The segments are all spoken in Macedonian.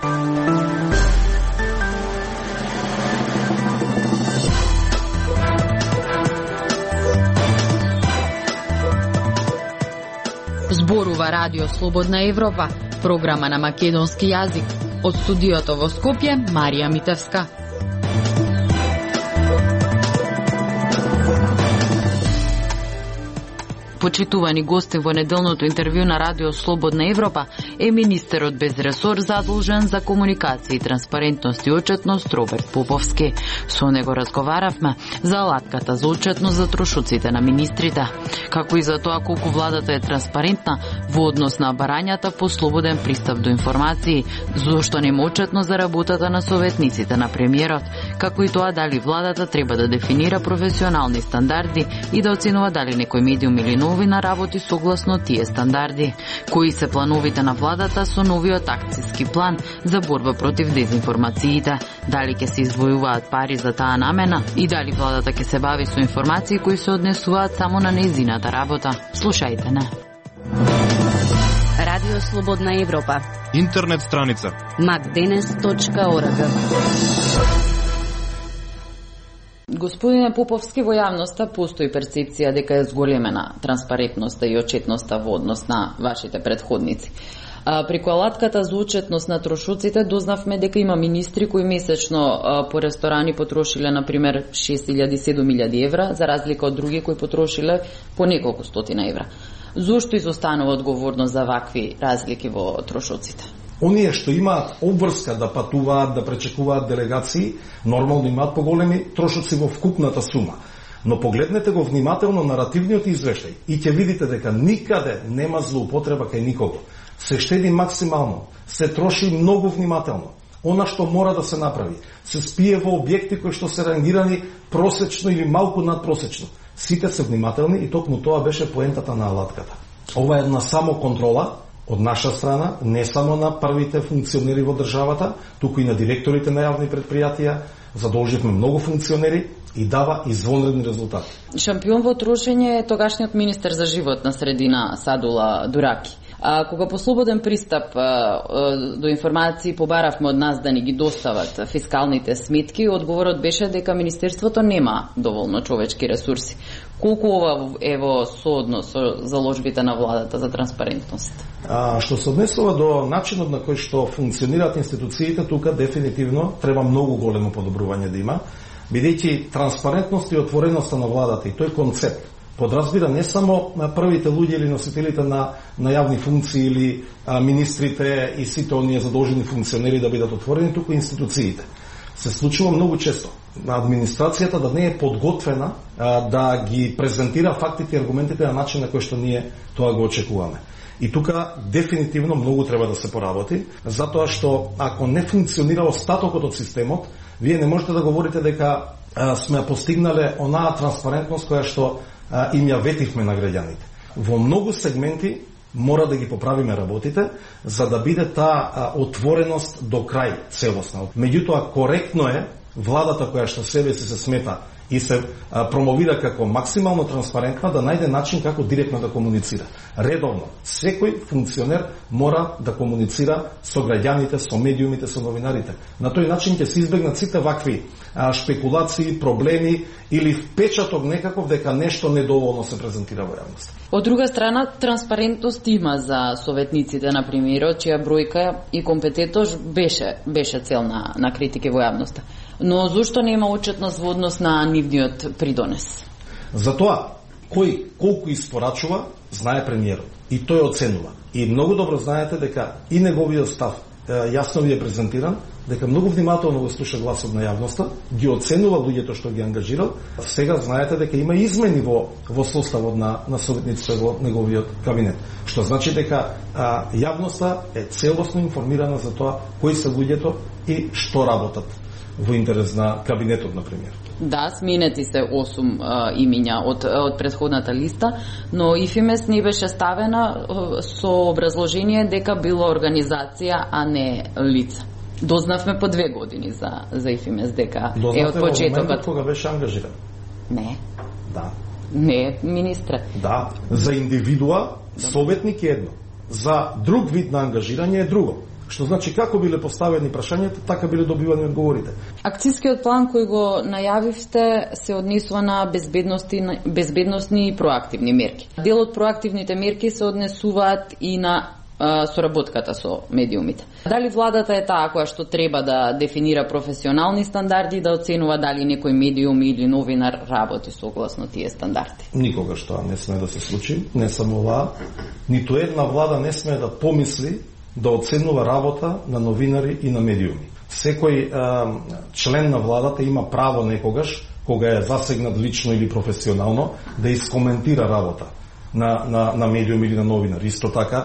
Зборува Радио Слободна Европа, програма на македонски јазик. Од студиото во Скопје, Марија Митевска. Почитувани гости во неделното интервју на Радио Слободна Европа е министерот без ресор задолжен за комуникација и транспарентност и отчетност Роберт Поповски. Со него разговаравме за алатката за отчетност за трошоците на министрите, како и за тоа колку владата е транспарентна во однос на барањата по слободен пристап до информации, зошто нема отчетност за работата на советниците на премиерот, како и тоа дали владата треба да дефинира професионални стандарди и да оценува дали некој медиум или новина работи согласно тие стандарди. Кои се плановите на владата со новиот акцијски план за борба против дезинформациите? Дали ќе се издвојуваат пари за таа намена и дали владата ќе се бави со информации кои се однесуваат само на нејзината работа? Слушајте не. Радио Слободна Европа. Интернет страница macdenes.org. Господине Поповски, во јавноста постои перцепција дека е зголемена транспарентноста и отчетноста во однос на вашите предходници. Преку алатката за отчетност на трошоците дознавме дека има министри кои месечно по ресторани потрошиле, например, 6.000-7.000 евра, за разлика од други кои потрошиле по неколку стотина евра. Зошто изостанува одговорност за вакви разлики во трошоците? Оние што имаат обврска да патуваат, да пречекуваат делегации, нормално имаат поголеми трошоци во вкупната сума. Но погледнете го внимателно наративниот извештај и ќе видите дека никаде нема злоупотреба кај никого. Се штеди максимално, се троши многу внимателно. Она што мора да се направи, се спие во објекти кои што се рангирани просечно или малку надпросечно. Сите се внимателни и токму тоа беше поентата на алатката. Ова е една самоконтрола од наша страна, не само на првите функционери во државата, туку и на директорите на јавни предпријатија, задолживме многу функционери и дава извонредни резултати. Шампион во трошење е тогашниот министер за животна средина Садула Дураки. Кога по слободен пристап до информации побаравме од нас да ни ги достават фискалните сметки, одговорот беше дека Министерството нема доволно човечки ресурси. Колку ова е во сооднос со заложбите на владата за транспарентност? Што се однесува до начинот на кој што функционираат институциите, тука дефинитивно треба многу големо подобрување да има, бидејќи транспарентност и отвореноста на владата и тој концепт подразбира не само на првите луѓе или носителите на јавни функции или министрите и сите оние задолжени функционери да бидат отворени, туку институциите. Се случува многу често администрацијата да не е подготвена да ги презентира фактите и аргументите на начин на кој што ние тоа го очекуваме. И тука дефинитивно многу треба да се поработи, затоа што ако не функционира остатокот од системот, вие не можете да говорите дека сме постигнале онаа транспарентност која што им ја ветивме на граѓаните. Во многу сегменти мора да ги поправиме работите, за да биде таа отвореност до крај целосна. Меѓутоа, коректно е владата која што себе се смета и се промовира како максимално транспарентна да најде начин како директно да комуницира. Редовно, секој функционер мора да комуницира со граѓаните, со медиумите, со новинарите. На тој начин ќе се избегнат сите вакви шпекулации, проблеми или впечаток некаков дека нешто недоволно се презентира во јавност. Од друга страна, транспарентност има за советниците на премиерот, чија бројка и компетентност беше цел на критики во јавноста. Но зошто нема отчетност во однос на нивниот придонес? Затоа, кој колку испорачува, знае премиерот. И тој оценува. И многу добро знаете дека и неговиот став јасно ви е презентиран, дека многу внимателно го слуша гласот на јавноста, ги оценува луѓето што ги ангажирал. Сега знаете дека има измени во составот на советниците во неговиот кабинет. Што значи дека јавноста е целосно информирана за тоа кои се луѓето и што работат во интерес на кабинетот на премиерот. Да, сменети се 8 имиња од претходната листа, но ИФИМЕС не беше ставена со образложение дека била организација, а не лица. Дознавме по 2 години за ИФИМЕС дека е од почетокот. Кога беше ангажиран? Не. Да. Не, министре. Да, за индивидуа советник е едно. За друг вид на ангажирање е друго. Што значи како биле поставени прашањата, така биле добивани одговорите. Акцијскиот план кој го најавивте се однесува на безбедносни и проактивни мерки. Дел од проактивните мерки се однесуваат и на соработката со медиумите. Дали владата е таа која што треба да дефинира професионални стандарди и да оценува дали некој медиум или новинар работи согласно тие стандарди? Никогаш тоа не смее да се случи, не само оваа. Ниту една влада не смее да помисли да оценува работа на новинари и на медиуми. Секој член на владата има право некогаш, кога е засегнат лично или професионално, да искоментира работа на медиум или на новинар. Исто така,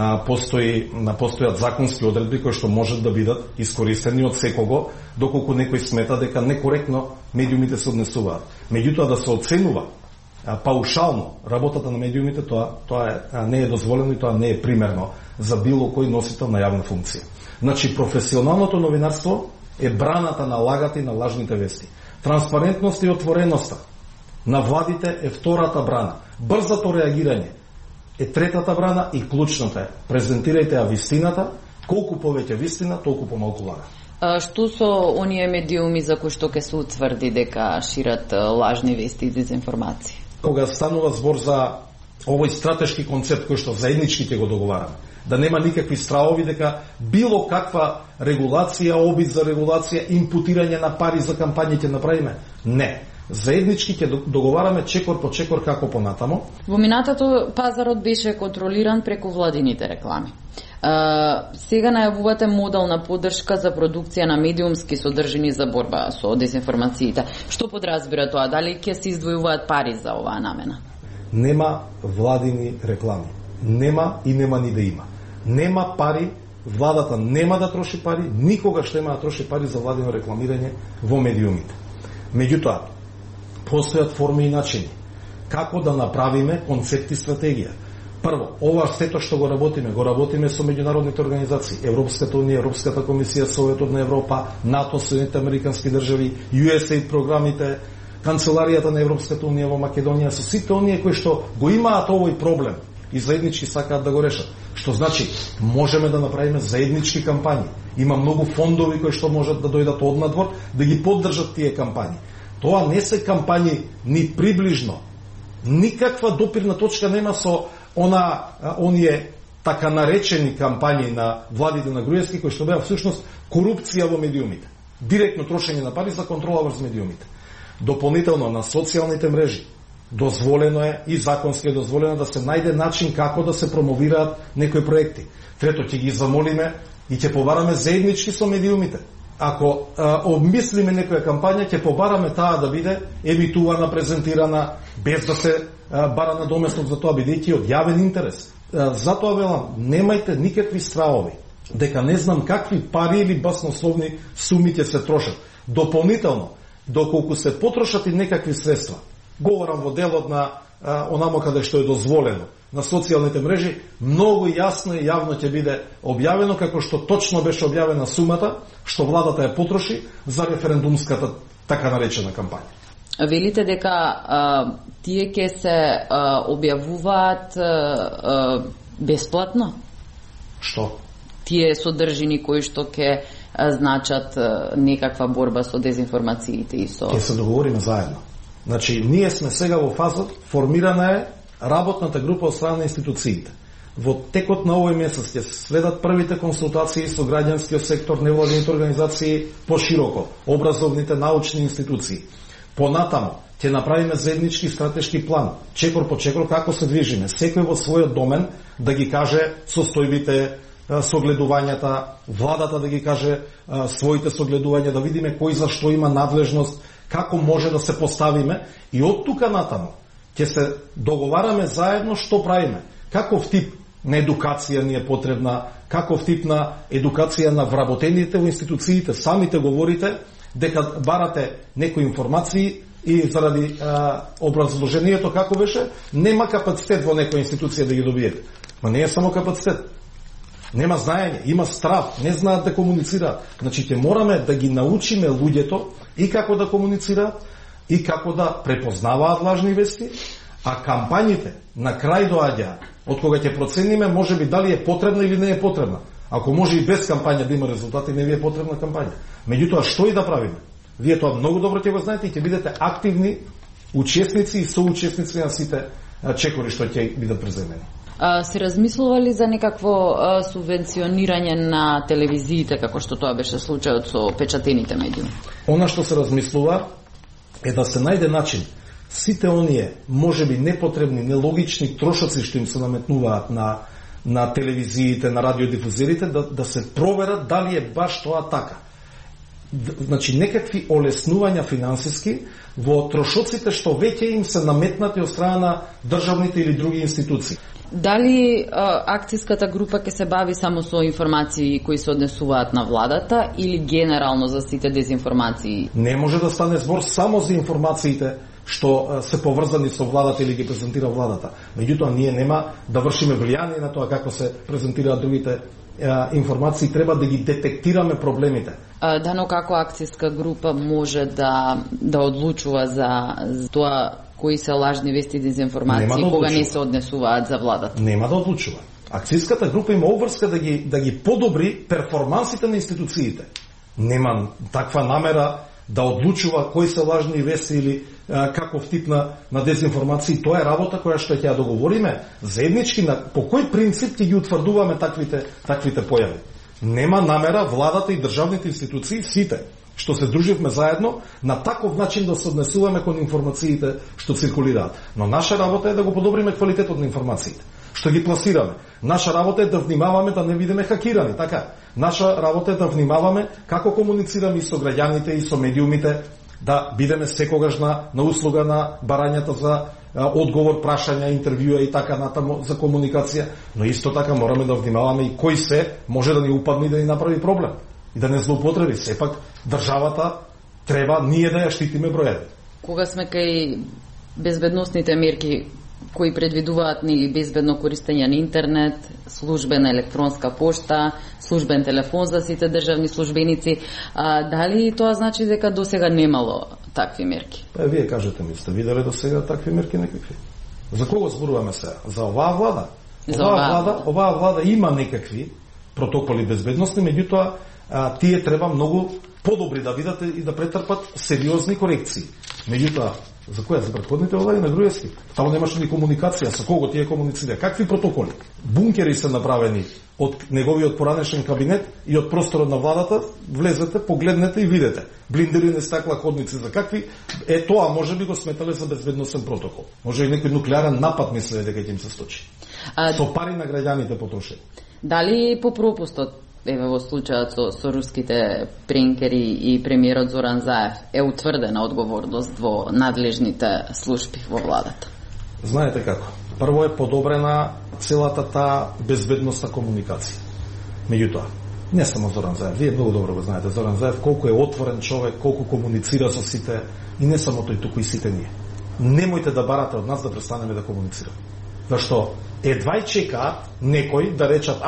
постојат законски одредби кои што можат да бидат искористени од секого, доколку некој смета дека некоректно медиумите се однесуваат. Меѓутоа, да се оценува паушално работата на медиумите, тоа не е дозволено и тоа не е примерно за било кој носител на јавна функција. Значи, професионалното новинарство е браната на лагата и на лажните вести. Транспарентност и отвореноста на владите е втората брана. Брзото реагирање е третата брана и клучната е. Презентирајте ја вистината, колку повеќе вистина, толку помалку лага. Што со оние медиуми за кои што ќе се утврди дека шират лажни вести и дезинформации? Кога станува збор за овој стратешки концепт кој што заеднички ќе го договараме, да нема никакви стравови дека било каква регулација, обид за регулација, импутирање на пари за кампањите направиме, не. Заеднички ќе договараме чекор по чекор како понатамо. Во минатото пазарот беше контролиран преку владините реклами. Сега најавувате модел на поддршка за продукција на медиумски содржини за борба со дезинформациите. Што подразбира тоа? Дали ќе се издвојуваат пари за оваа намена? Нема владини реклами. Нема и нема ни да има. Нема пари, владата нема да троши пари, никогаш нема да троши пари за владино рекламирање во медиумите. Меѓутоа, постојат форми и начини како да направиме концепт и стратегија. Прво, ова сето што го работиме со меѓународните организации, Европската унија, Европската комисија, Советот на Европа, НАТО, Соединените американски држави, USAID програмите, Канцеларијата на Европската унија во Македонија, со сите оние кои што го имаат овој проблем и заеднички сакаат да го решат. Што значи, можеме да направиме заеднички кампањи. Има многу фондови кои што можат да дојдат однадвор да ги поддржат тие кампањи. Тоа не се кампањи ни приближно. Никаква допирна точка нема со оние така наречени кампањи на владите на Груевски, кои што беа всушност корупција во медиумите. Директно трошење на пари за контрола врз медиумите. Дополнително на социјалните мрежи дозволено е и законски е дозволено да се најде начин како да се промовираат некои проекти. Трето, ќе ги замолиме и ќе побараме заеднички со медиумите. Ако обмислиме некоја кампања, ќе побараме таа да биде емитувана, презентирана, без да се бара надоместок за тоа, бидејќи од јавен интерес. Затоа велам, немајте никакви стравови дека не знам какви пари или баснословни суми ќе се трошат. Дополнително, доколку се потрошат и некакви средства, говорам во делот на онамо каде што е дозволено, на социјалните мрежи, многу јасно и јавно ќе биде објавено како што точно беше објавена сумата што владата ја потроши за референдумската така наречена кампања. Велите дека тие ќе се објавуваат бесплатно? Што? Тие содржини кои што ќе значат некаква борба со дезинформациите и со... Ќе се договориме заедно. Значи, ние сме сега во фаза, формирана е работната група од страна на институциите. Во текот на овој месец ќе се сведат првите консултации со граѓанскиот сектор, невладините организации пошироко, образовните, научни институции. Понатамо, ќе направиме заеднички стратешки план, чекор по чекор како се движиме, секој во својот домен да ги каже состојбите, согледувањата, владата да ги каже своите согледувања, да видиме кој за што има надлежност, како може да се поставиме и од тука натаму ќе се договараме заедно што правиме. Каков тип на едукација ни е потребна, каков тип на едукација на вработените во институциите. Самите говорите дека барате некои информации и заради образложението како беше, нема капацитет во некоја институција да ги добиете. Ма не е само капацитет. Нема знаење, има страв, не знаат да комуницираат. Значи, ќе мораме да ги научиме луѓето и како да комуницираат, и како да препознаваат лажни вести, а кампањите на крај доаѓаат, од кога ќе процениме можеби дали е потребна или не е потребна. Ако може и без кампања да има резултати, не ви е потребна кампања. Меѓутоа, што и да правиме? Вие тоа многу добро ќе го знаете и ќе бидете активни учесници и соучесници на сите чекори што ќе бидат преземени. Се размислували за некакво субвенционирање на телевизиите, како што тоа беше случајот со печатените медиуми? Она што се размислува е да се најде начин сите оние, можеби непотребни, нелогични трошоци што им се наметнуваат на телевизиите, на радиодифузерите, да се проверат дали е баш тоа така. Значи, некакви олеснувања финансиски во трошоците што веќе им се наметнати од страна на државните или други институции. Дали акцијската група ќе се бави само со информации кои се однесуваат на владата или генерално за сите дезинформации? Не може да стане збор само за информациите што се поврзани со владата или ги презентира владата. Меѓутоа, ние нема да вршиме влијание на тоа како се презентираат другите информации, треба да ги детектираме проблемите. Дано како акцијска група може да одлучува за тоа кои се лажни вести и дезинформации кога не се однесуваат за владата? Нема да одлучува. Акцијската група има обврска да ги подобри перформансите на институциите. Нема таква намера да одлучува кои се лажни вести или каков тип на дезинформации. Тоа е работа која што ќе ја договориме заеднички по кој принцип ќе ги утврдуваме таквите појави. Нема намера владата и државните институции, сите што се друживме заедно, на таков начин да се однесуваме кон информациите што циркулираат. Но наша работа е да го подобриме квалитетот на информациите што ги пласираме. Наша работа е да внимаваме да не бидеме хакирани, така? Наша работа е да внимаваме како комуницираме и со граѓаните и со медиумите, да бидеме секогаш на услуга на барањата за одговор, прашања, интервјуа и така натаму за комуникација, но исто така мораме да внимаваме и кој се може да ни упадне и да ни направи проблем и да не злоупотреби. Сепак државата треба ние да ја штитиме бројави. Кога сме кај безбедносните мерки кои предвидуваат нели безбедно користење на интернет, службена електронска пошта, службен телефон за сите државни службеници, дали тоа значи дека досега немало такви мерки? Вие кажете ми, сте виделе досега такви мерки некакви? За кого зборуваме сега? За оваа влада? Оваа влада има некакви протоколи безбедностни, меѓутоа тие треба многу подобри да видат и да претрпат сериозни корекции. Меѓутоа, за која? За претходните влади на Груевски. Таму немаше ни комуникација, со кого тие комуницира. Какви протоколи? Бункери се направени од неговиот поранешен кабинет и од просторот на владата, влезете, погледнете и видите. Блиндирани стакла ходници, за какви? Тоа може би го сметале за безбедносен протокол. Може и некој нуклеарен напад мислеле дека ќе им се случи. Со пари на граѓаните потрошени. Дали по пропустот, во случајот со руските пренкери и премиерот Зоран Заев, е утврдена одговорност во надлежните служби во владата? Знаете како? Прво е подобрена целата таа безбедносна комуникација. Меѓутоа, не само Зоран Заев, вие многу добро го знаете Зоран Заев, колку е отворен човек, колку комуницира со сите, и не само тој, туку и сите ние. Немојте да барате од нас да престанеме да комуницираме. Зашто едва и чекаат некој да речат,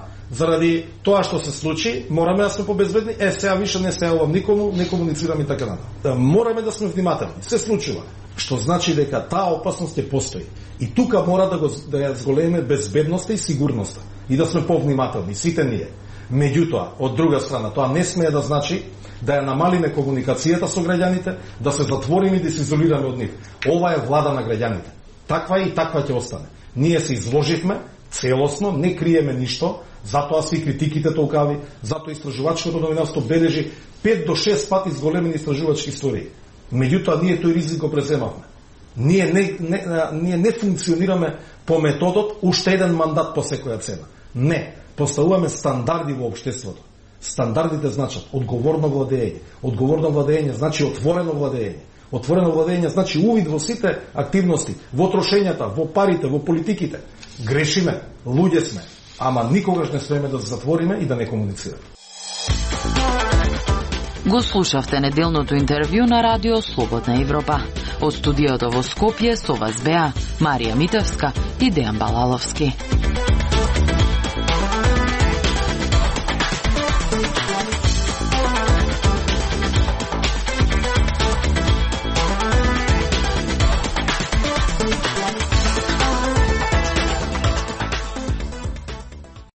заради тоа што се случи, мораме да сме побезбедни, сега више не сејавам никому, не комуницирам и така натаму. Мораме да сме внимателни. Се случува. Што значи дека таа опасност ќе постои. И тука мора да ја зголеме безбедноста и сигурноста. И да сме повнимателни, сите ние. Меѓутоа, од друга страна, тоа не смее да значи да ја намалиме комуникацијата со граѓаните, да се затвориме и да се изолираме од нив. Ова е влада на граѓаните. Таква и таква ќе остане. Ние се изложивме целосно, не криеме ништо, затоа се и критиките толкави, затоа истражувачкото новинарство бележи 5 до 6 пати зголемени истражувачки истории. Меѓутоа, ние тој ризик го преземавме. Ние не функционираме по методот уште еден мандат по секоја цена. Не, поставуваме стандарди во општеството. Стандардите значат одговорно владење. Одговорно владење значи отворено владење. Отворено владење значи увид во сите активности, во трошењата, во парите, во политиките. Грешиме, луѓе сме, ама никогаш не смееме да се затвориме и да не комуницираме. Го слушавте неделното интервју на Радио Слободна Европа. Од студиото во Скопје со вас беа Марија Митевска и Дејан Балаловски.